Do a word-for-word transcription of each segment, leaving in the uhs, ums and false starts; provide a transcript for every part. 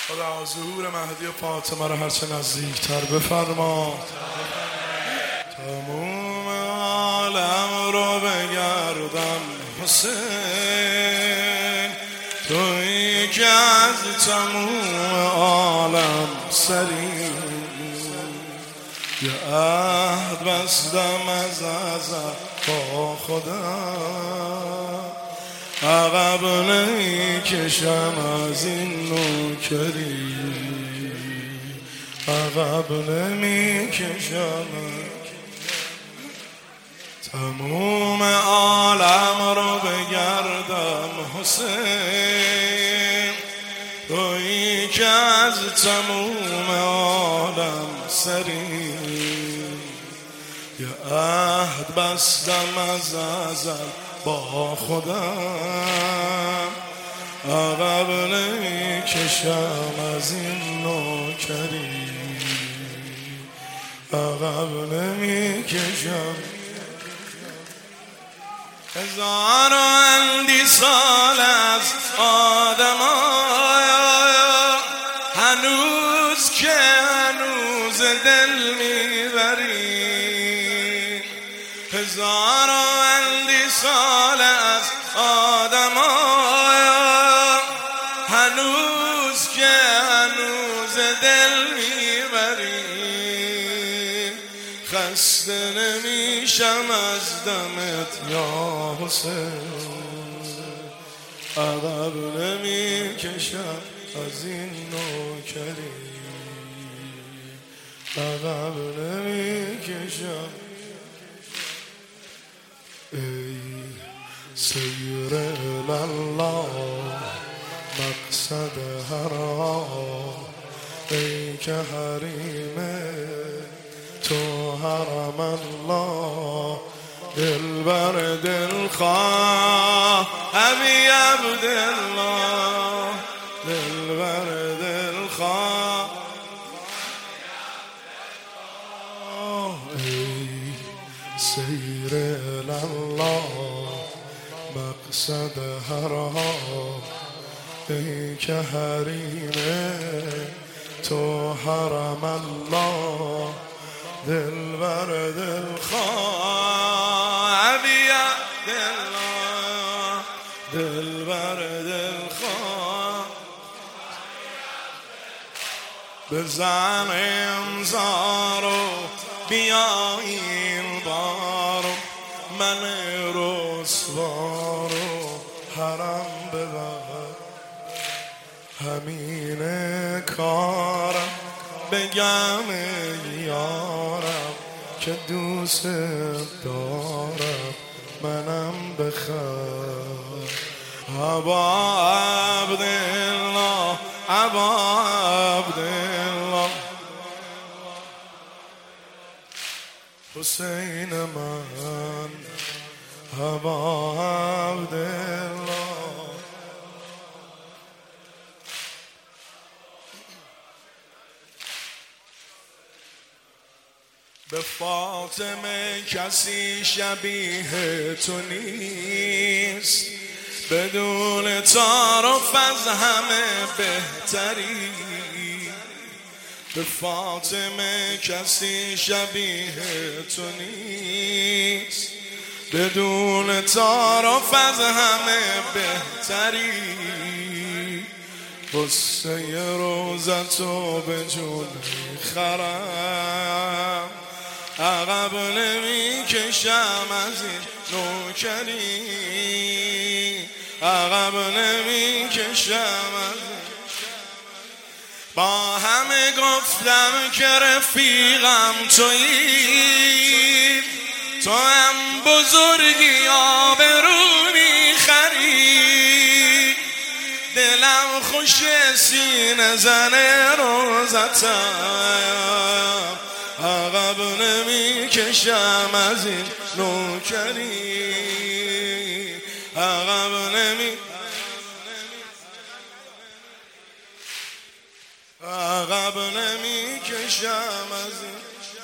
خدا ظهور مهدی و فاطمه رو هرچه نزدیکتر بفرما. تموم عالم رو بگردم حسین، تویی که از تموم عالم سری، یه عهد بستم از ازل با خودم، عقب نمیکشم از این نوکری، عقب نمیکشم. تموم عالم رو بگردم حسین، تویی که از تموم عالم سری، یه عهد بستم از ازل با خودم، عقب نمیکشم از این نوکری، عقب نمیکشم. هزار و اندی سال از آدم آیا، هنوز که هنوز دل میبری، هزار و اندی سال از آدم آیا، هنوز که هنوز دل میبری، خسته نمیشم از دمت یا حسین، عقب نمیکشم از این نوکری، عقب نمیکشم. ای سیر الله مقصد هر آن، ای که حریمه تو حرم الله، دلبر دلخواه ابی عبدالله، دلبر دلخواه. ای سیر الله مقصد هر حال، ای که حریمه تو حرم الله، دلبر دلخواه ابی عبدالله، دلبر دلخواه. بزن امضا رو بیا این بار، من رسوا رو حرم ببر، همین کارم بگم یارم که دوست دارم، منم بخیر. ابا عبدالله ابا عبدالله، حسین من ابا عبدالله. به فاطمه کسی شبیه تو نیست، بدون تعارف از همه بهتری، به فاطمه کسی شبیه تو نیست، بدون تعارف از همه بهتری، قصه روزتو به جون میخرم، عقب نمیکشم از این نوکری، عقب نمیکشم از این. با همه گفتم که رفیقم تویی، تو هم بزرگی آبرو میخری، دلم خوش سینه زن روزتم، عقب نمیکشم از این نوکری، عقب نمی عقب نمیکشم از این.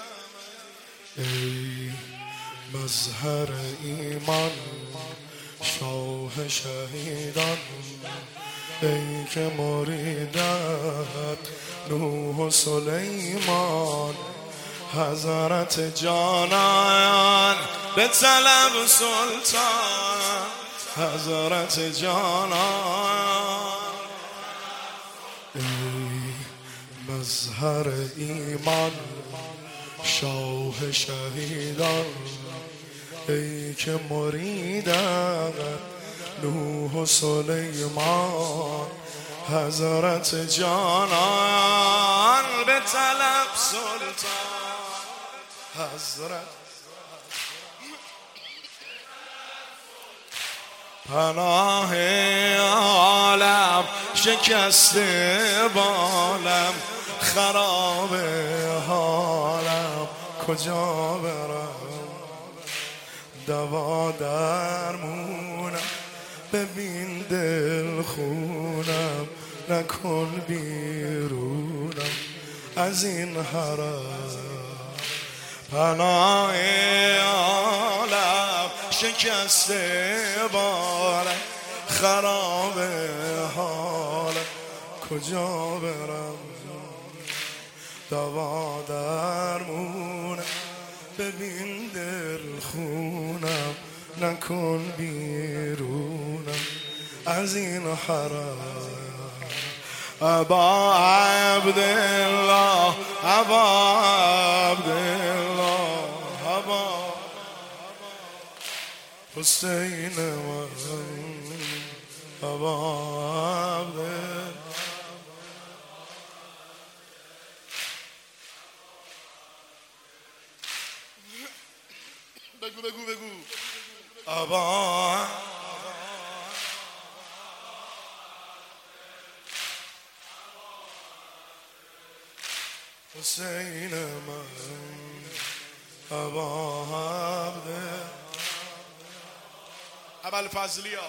ای مظهر ایمان شاه شهیدان، ای که مریدم نوح و سلیمان حضرت جانان به طلب سلطان حضرت جانان ای مظهر ایمان شاه شهیدان ای که مریدت نوح و سلیمان حضرت جانان به طلب سلطان حضرت پناه عالم شکسته بالم خراب حالم کجا برم دوا درمونم ببین دل خونم نکن بیرونم از این حرم پناه عالم شکسته بالم خراب حالم کجا برم دوا درمونم ببین دل خونم نکن بیرونم از این حرم ابا عبدالله ابا عبدالله ابا حسین من ابا عبدالله بگو بگو بگو ابا حسین من ابا عبده ابوالفضلیا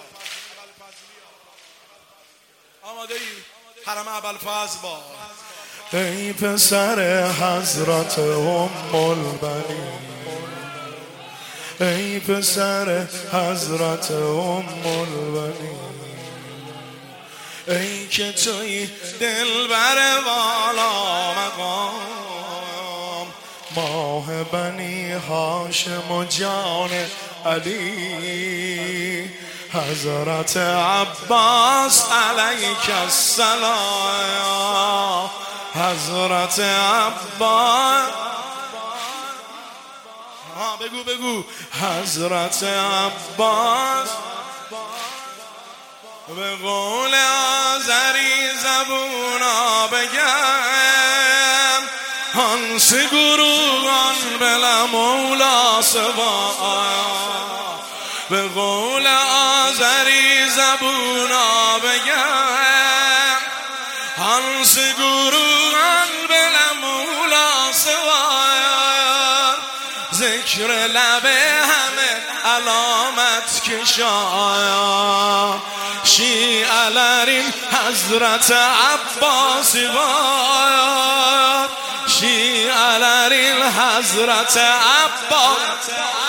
آماده ای حرم ابوالفضل با ای پسر حضرت ام البنین ای پسر حضرت ام البنین ای که توی دلبر والا مقام ماه بنی هاشم و جان علی حضرت عباس علیک السلام حضرت عباس ها بگو بگو حضرت عباس به قول آذری زبونا بگم هنس گروگان بلا مولا سوا به قول آذری زبونا بگم هنس گروگان بلا مولا سوا ذکر لبه همه علامت کشایا شیعه لریم حضرت عباسی باید شیعه لریم حضرت عباس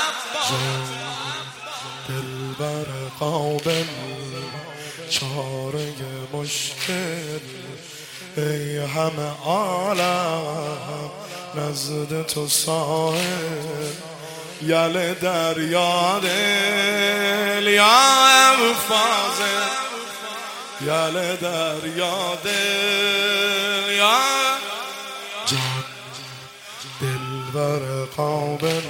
دلبر قابل چاره مشکل ای همه عالم نزد تو ساحل یل دریا دل یا ابوالفضل یل دریا دل یا جان دلبر قابل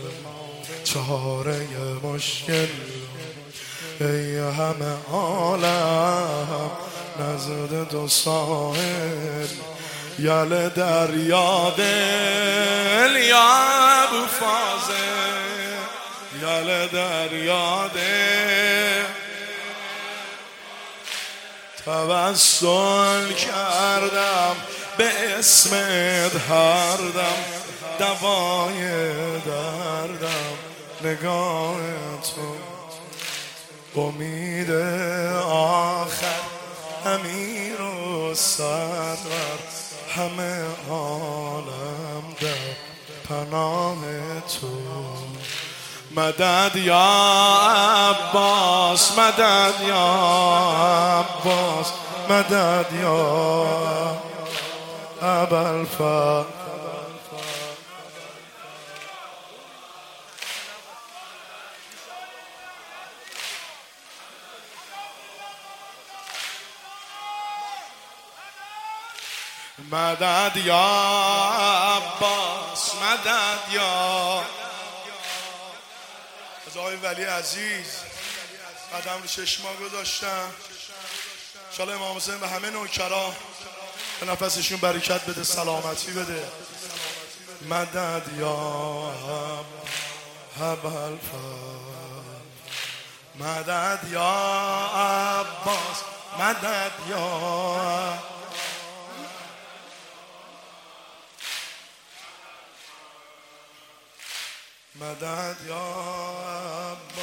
چاره مشکل ای همه عالم نزد دو ساحل یل دریا دل یا ابوالفضل یل دریا دل توسل کردم به اسمت هر دم دوای دردم نگاه تو امید آخر امیر و سرور همه عالم در پناه تو مدد یا عباس مدد یا عباس مدد یا ابوالفضل مدد یا عباس مدد یا از آقای ولی عزیز قدم رو چشما گذاشتن. انشاءالله امام حسین به همه نوکرا به نفسشون برکت بده، سلامتی بده. مدد یا ابوالفضل مدد یا عباس مدد یا مدد یا